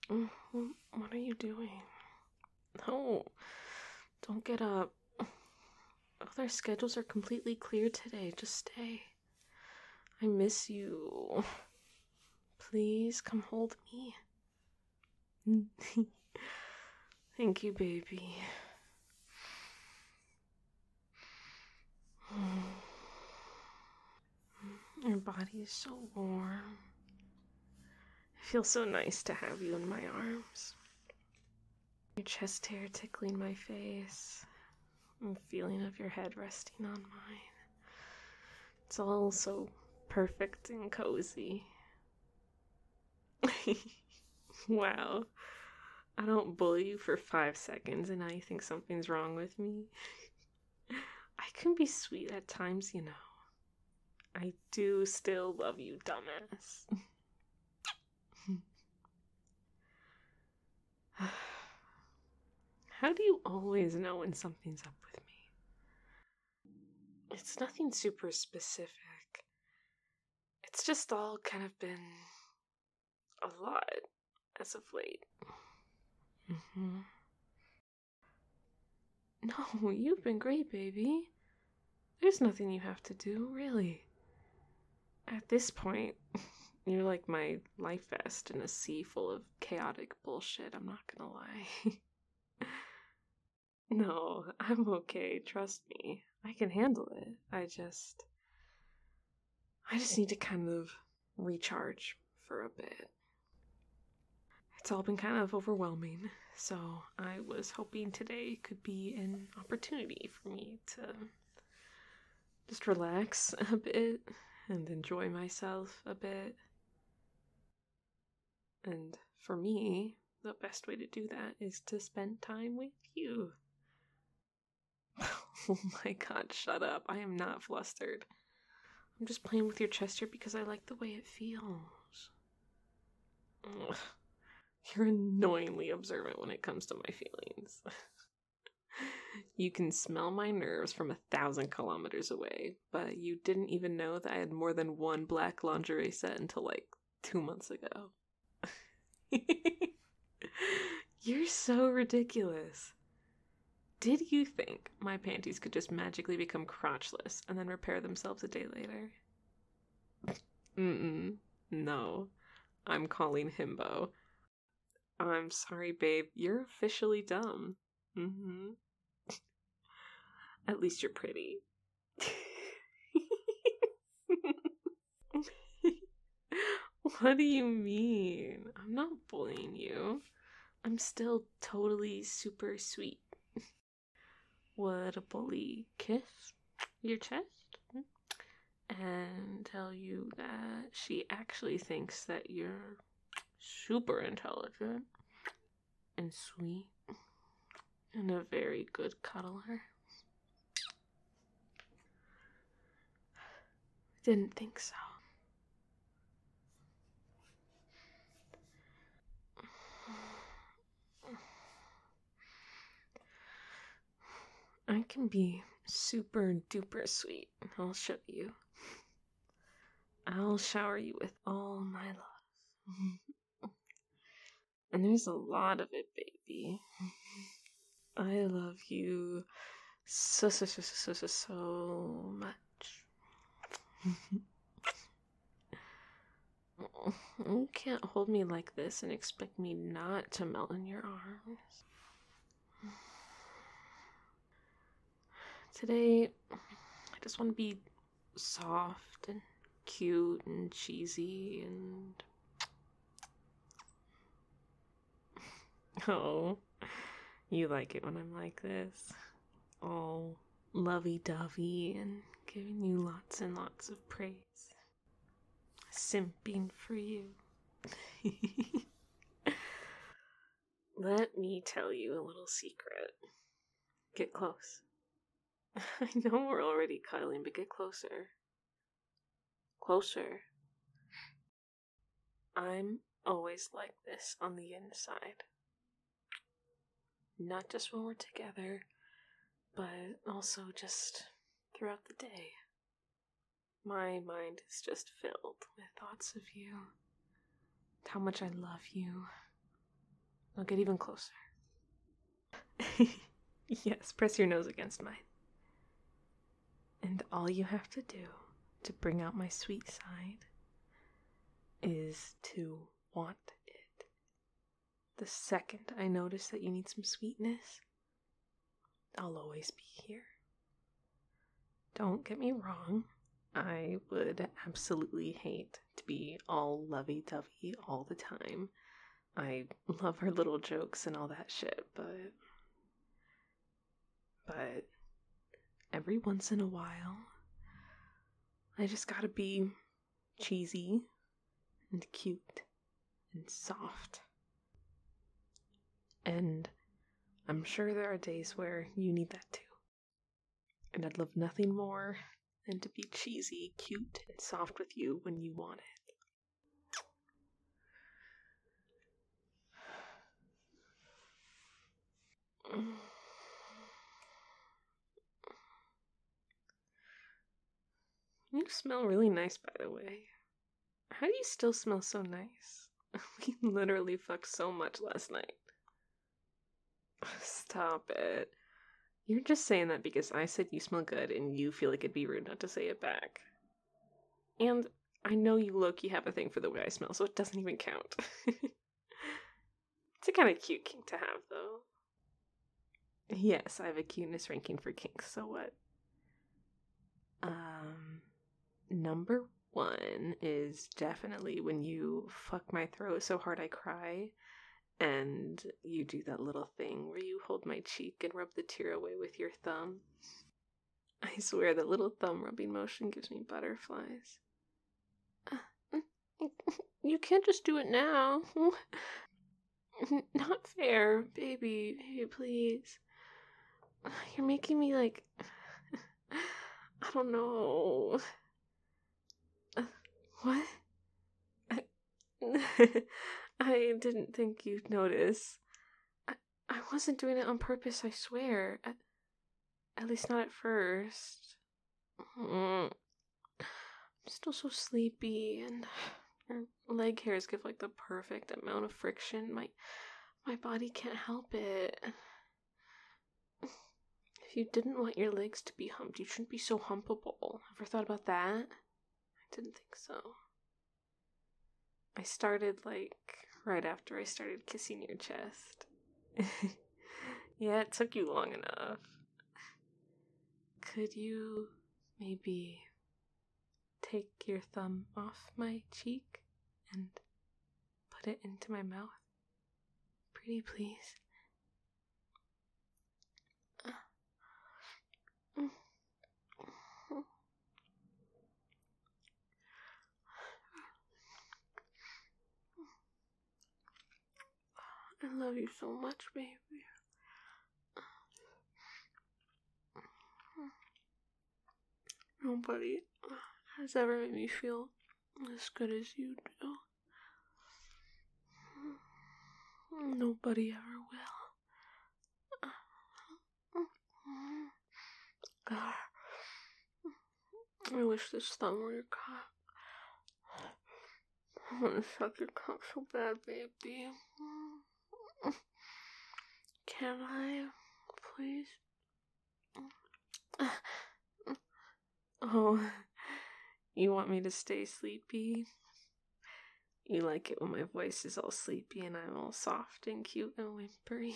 What are you doing? No, don't get up. Their schedules are completely clear today. Just stay. I miss you. Please come hold me. Thank you, baby. Your body is so warm. It feels so nice to have you in my arms. Your chest hair tickling my face. The feeling of your head resting on mine. It's all so perfect and cozy. Wow. I don't bully you for 5 seconds and now you think something's wrong with me. I can be sweet at times, you know. I do still love you, dumbass. How do you always know when something's up with me? It's nothing super specific. It's just all kind of been a lot as of late. No, you've been great, baby. There's nothing you have to do, really. At this point, you're like my life vest in a sea full of chaotic bullshit, I'm not gonna lie. No, I'm okay, trust me. I can handle it. I just need to kind of recharge for a bit. It's all been kind of overwhelming, so I was hoping today could be an opportunity for me to just relax a bit and enjoy myself a bit. And for me, the best way to do that is to spend time with you. Oh my god, shut up. I am not flustered. I'm just playing with your chest hair because I like the way it feels. Ugh. You're annoyingly observant when it comes to my feelings. You can smell my nerves from 1,000 kilometers away, but you didn't even know that I had more than one black lingerie set until like 2 months ago. You're so ridiculous. Did you think my panties could just magically become crotchless and then repair themselves a day later? No. I'm calling himbo. I'm sorry, babe. You're officially dumb. At least you're pretty. What do you mean? I'm not bullying you. I'm still totally super sweet. Would a bully kiss your chest and tell you that she actually thinks that you're super intelligent and sweet and a very good cuddler? Didn't think so. I can be super duper sweet. I'll show you. I'll shower you with all my love. And there's a lot of it, baby. I love you so much. You can't hold me like this and expect me not to melt in your arms. Today, I just want to be soft and cute and cheesy and... Oh, you like it when I'm like this. All lovey-dovey and giving you lots and lots of praise. Simping for you. Let me tell you a little secret. Get close. I know we're already cuddling, but get closer. Closer. I'm always like this on the inside. Not just when we're together, but also just throughout the day. My mind is just filled with thoughts of you. How much I love you. I'll get even closer. Yes, press your nose against mine. And all you have to do to bring out my sweet side is to want it. The second I notice that you need some sweetness, I'll always be here. Don't get me wrong, I would absolutely hate to be all lovey-dovey all the time. I love her little jokes and all that shit, but every once in a while, I just gotta be cheesy and cute and soft. And I'm sure there are days where you need that too. And I'd love nothing more than to be cheesy, cute, and soft with you when you want it. You smell really nice, by the way. How do you still smell so nice? We literally fucked so much last night. Stop it. You're just saying that because I said you smell good and you feel like it'd be rude not to say it back. And I know you low-key have a thing for the way I smell, so it doesn't even count. It's a kind of cute kink to have, though. Yes, I have a cuteness ranking for kinks, so what? Number 1 is definitely when you fuck my throat so hard I cry, and you do that little thing where you hold my cheek and rub the tear away with your thumb. I swear that little thumb rubbing motion gives me butterflies. You can't just do it now. Not fair, baby, please. You're making me like... I don't know. What? I didn't think you'd notice. I wasn't doing it on purpose, I swear. At least not at first. I'm still so sleepy, and your leg hairs give like the perfect amount of friction. My body can't help it. If you didn't want your legs to be humped, you shouldn't be so humpable. Ever thought about that? I didn't think so. I started like right after I started kissing your chest. Yeah, it took you long enough. Could you maybe take your thumb off my cheek and put it into my mouth? Pretty please. I love you so much, baby. Nobody has ever made me feel as good as you do. Nobody ever will. I wish this thumb were your cock. I want to suck your cock so bad, baby. Can I, please? Oh, you want me to stay sleepy? You like it when my voice is all sleepy and I'm all soft and cute and whimpery?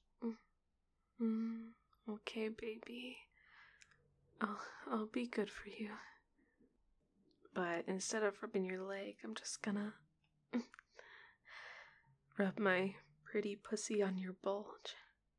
Okay, baby. I'll be good for you. But instead of rubbing your leg, I'm just gonna rub my pretty pussy on your bulge.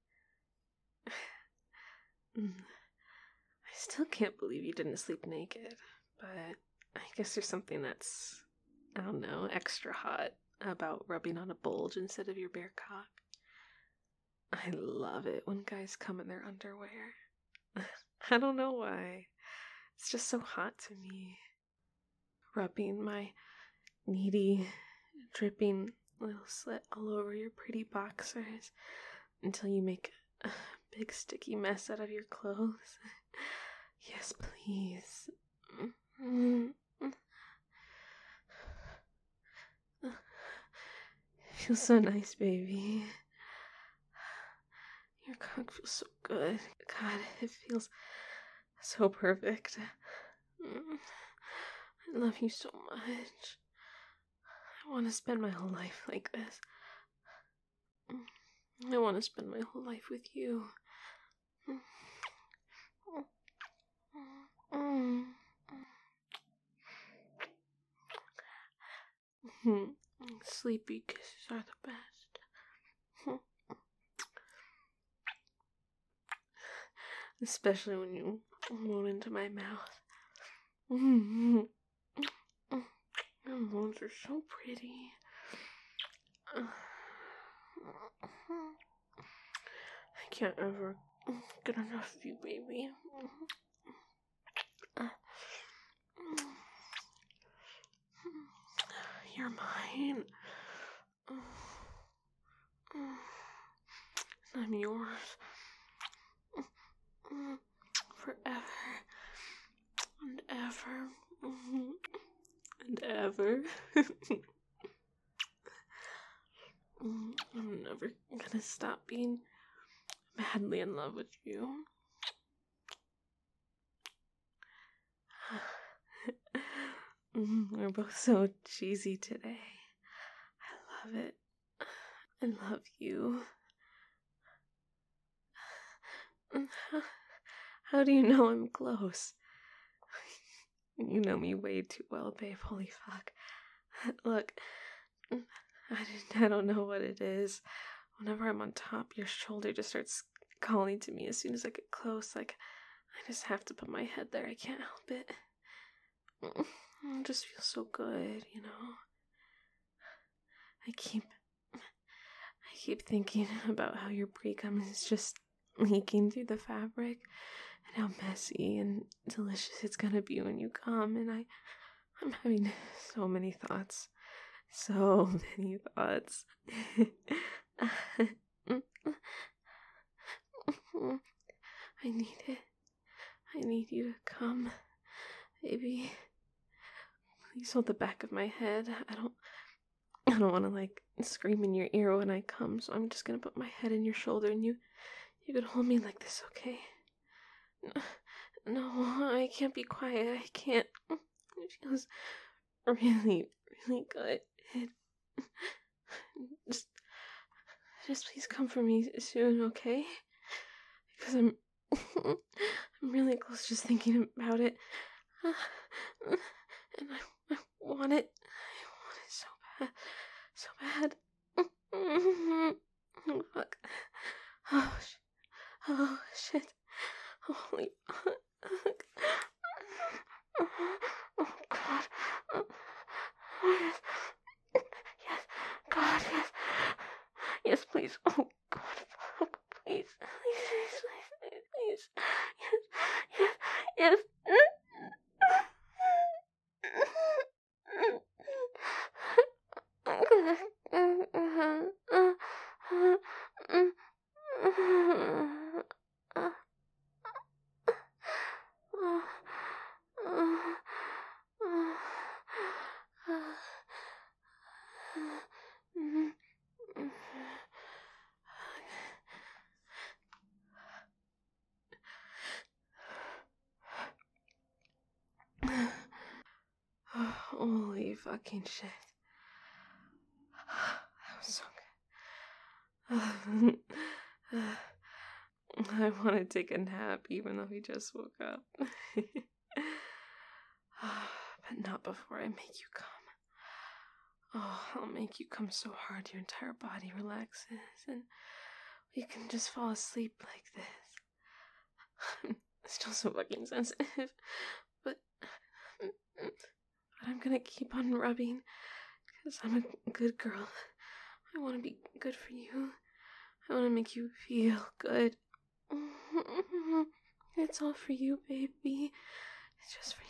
I still can't believe you didn't sleep naked, but I guess there's something that's, I don't know, extra hot about rubbing on a bulge instead of your bare cock. I love it when guys come in their underwear. I don't know why. It's just so hot to me. Rubbing my needy, dripping little slit all over your pretty boxers until you make a big sticky mess out of your clothes. Yes, please. Feels so nice, baby. cock feels so good. God, it feels so perfect. I love you so much. I want to spend my whole life like this. I want to spend my whole life with you. Sleepy kisses are the best. Especially when you moan into my mouth. Your moans are so pretty. I can't ever get enough of you, baby. You're mine. I'm yours. Forever. And ever. And ever. I'm never gonna stop being madly in love with you. We're both so cheesy today. I love it. I love you. How do you know I'm close? You know me way too well, babe. Holy fuck. Look, I don't know what it is. Whenever I'm on top, your shoulder just starts calling to me as soon as I get close. Like, I just have to put my head there. I can't help it. It just feels so good, you know? I keep thinking about how your pre-cum is just leaking through the fabric and how messy and delicious it's gonna be when you come, and I'm having so many thoughts. So many thoughts. I need it. I need you to come, baby. Please hold the back of my head. I don't want to like scream in your ear when I come, so I'm just gonna put my head in your shoulder and you can hold me like this, okay? No, I can't be quiet. I can't. It feels really, really good. Just please come for me soon, okay? Because I'm really close just thinking about it. And I want it. I want it so bad. So bad. Oh, fuck. Oh, shit. Holy fuck. Oh, God. Yes. Yes. God, yes. Yes, please. Oh, God. Fuck. Please. Please, please, please. Yes. Yes. Yes. Holy fucking shit. That was so good. I want to take a nap even though we just woke up. But not before I make you come. Oh, I'll make you come so hard your entire body relaxes and we can just fall asleep like this. I'm still so fucking sensitive, but I'm gonna keep on rubbing because I'm a good girl. I want to be good for you. I want to make you feel good. It's all for you, baby. It's just for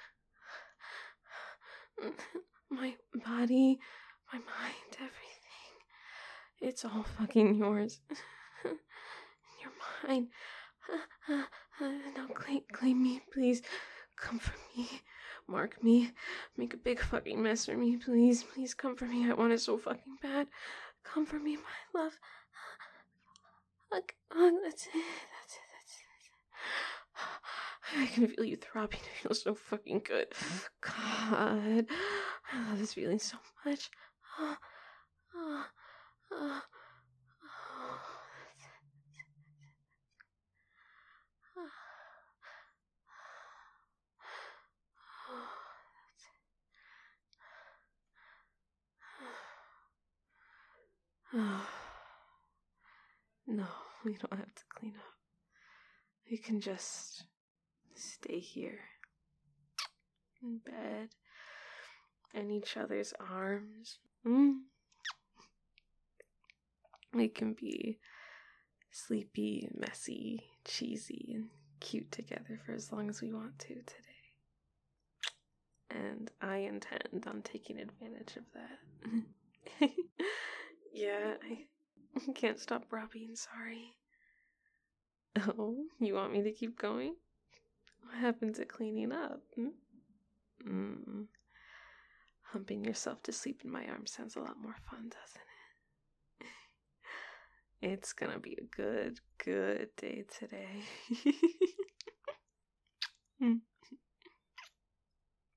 you. My body, my mind, everything. It's all fucking yours. You're mine. Now claim me, please. Come for me. Mark me. Make a big fucking mess for me, please. Please come for me. I want it so fucking bad. Come for me, my love. That's it. I can feel you throbbing. It feels so fucking good. God, I love this feeling so much. No, we don't have to clean up. We can just stay here in bed in each other's arms. We can be sleepy, messy, cheesy, and cute together for as long as we want to today. And I intend on taking advantage of that. Yeah, I can't stop being sorry. Oh, you want me to keep going? What happened to cleaning up? Humping yourself to sleep in my arms sounds a lot more fun, doesn't it? It's gonna be a good day today.